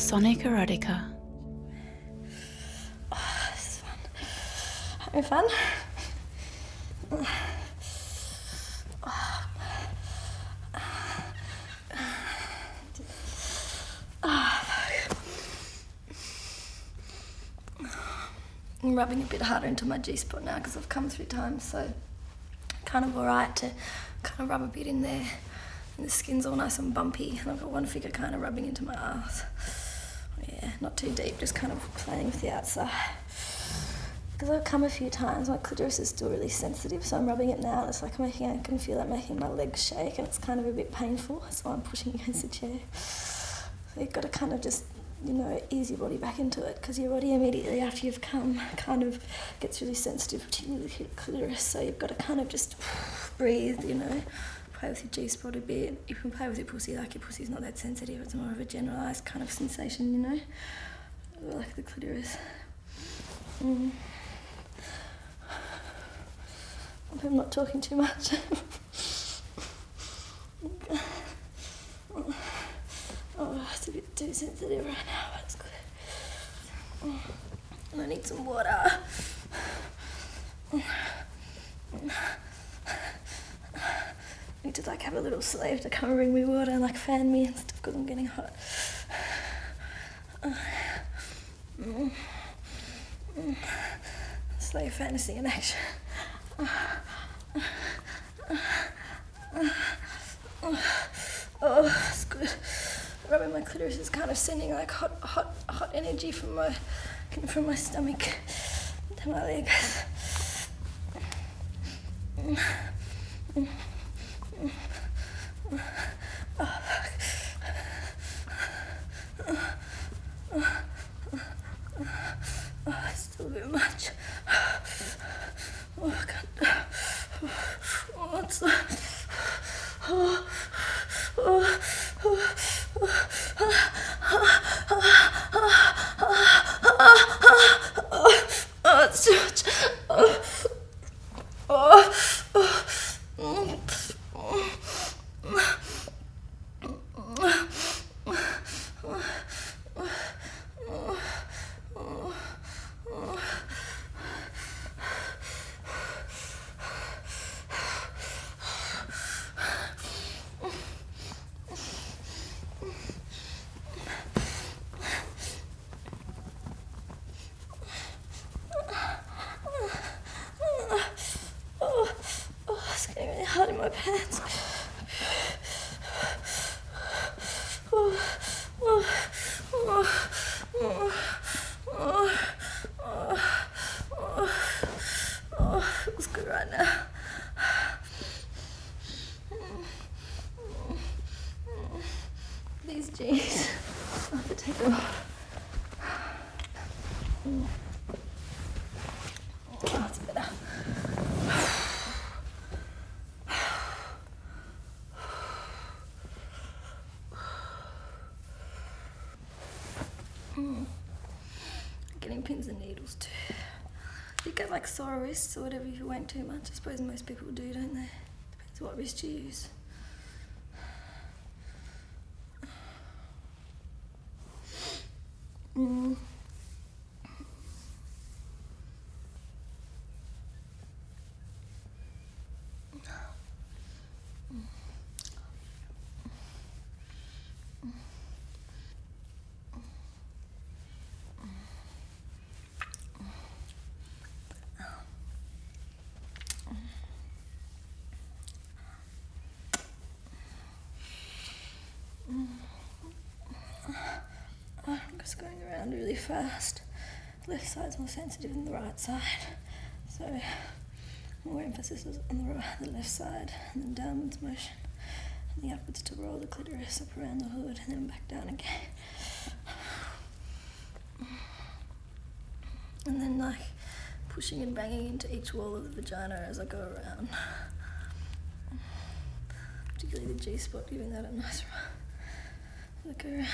Sonic Erotica. Oh, this is fun. Having fun? I'm rubbing a bit harder into my G-spot now because I've come 3 times, so kind of alright to kind of rub a bit in there. And the skin's all nice and bumpy, and I've got one finger kind of rubbing into my ass. Yeah, not too deep, just kind of playing with the outside. Because I've come a few times, my clitoris is still really sensitive, so I'm rubbing it now, and it's like I can feel that making my legs shake, and it's kind of a bit painful, so I'm pushing against the chair. So you've got to kind of just, ease your body back into it, because your body immediately after you've come kind of gets really sensitive, particularly with your clitoris, so you've got to kind of just breathe, play with your G-spot a bit. You can play with your pussy, like your pussy's not that sensitive, it's more of a generalised kind of sensation, like the clitoris. I'm not talking too much. Oh, it's a bit too sensitive right now, but it's good. And I need some water. I need to have a little slave to come and bring me water and fan me and stuff because I'm getting hot. Slave fantasy in action. Oh, it's good. Rubbing my clitoris is kind of sending hot energy from my stomach to my legs. Oh, it's still a bit much. Oh, I can't. Oh, what's that? Oh, it's too much. It's getting really hot in my pants. Feels good right now. These jeans, I have to take them off. Oh, that's better. Getting pins and needles too. You get sore wrists or whatever if you wank too much. I suppose most people do, don't they? Depends what wrist you use. I'm just going around really fast. The left side's more sensitive than the right side, so more emphasis is on the left side, and then downwards motion, and the upwards to roll the clitoris up around the hood, and then back down again. And then pushing and banging into each wall of the vagina as I go around. Particularly the G-spot, giving that a nice run. Look around.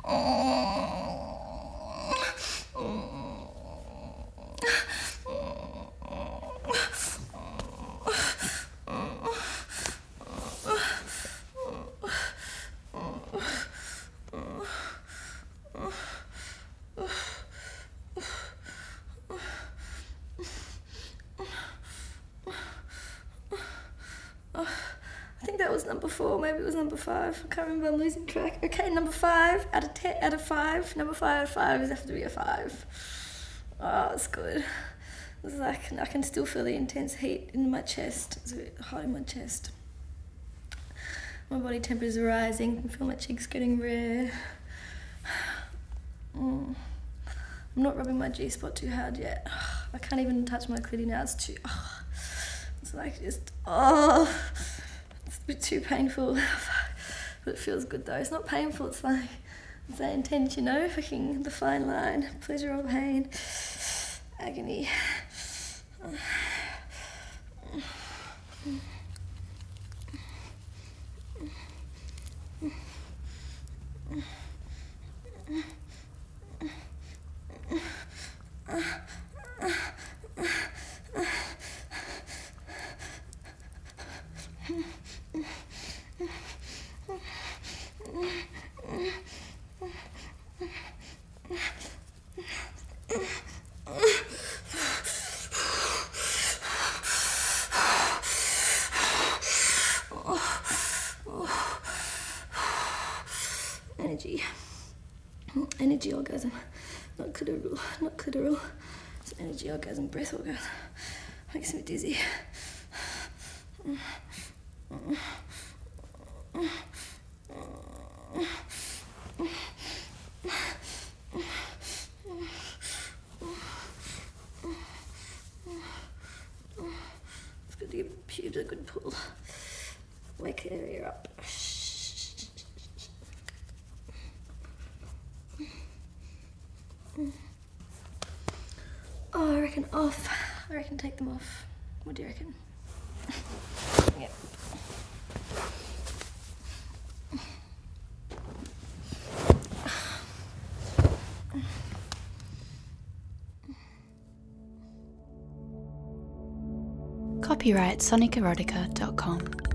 I think that was number 4, maybe it was number 5. I can't remember, I'm losing track. Okay, number 5 out of 10, out of 5. Number 5 out of 5 is have to be a 5. Oh, that's good. It's like I can still feel the intense heat in my chest. It's a bit hot in my chest. My body temperature's rising. I can feel my cheeks getting red. I'm not rubbing my G-spot too hard yet. I can't even touch my clitoris now. It's too. It's like just. It's a bit too painful. But it feels good though. It's not painful. It's like it's that intense, you know, fucking the fine line, pleasure or pain, agony. Energy orgasm, not clitoral, it's an energy orgasm, breath orgasm, makes me dizzy. It's good to give pubes a good pull, wake the area up. Oh, I reckon off. I reckon take them off. What do you reckon? Yep. Copyright sonicerotica.com.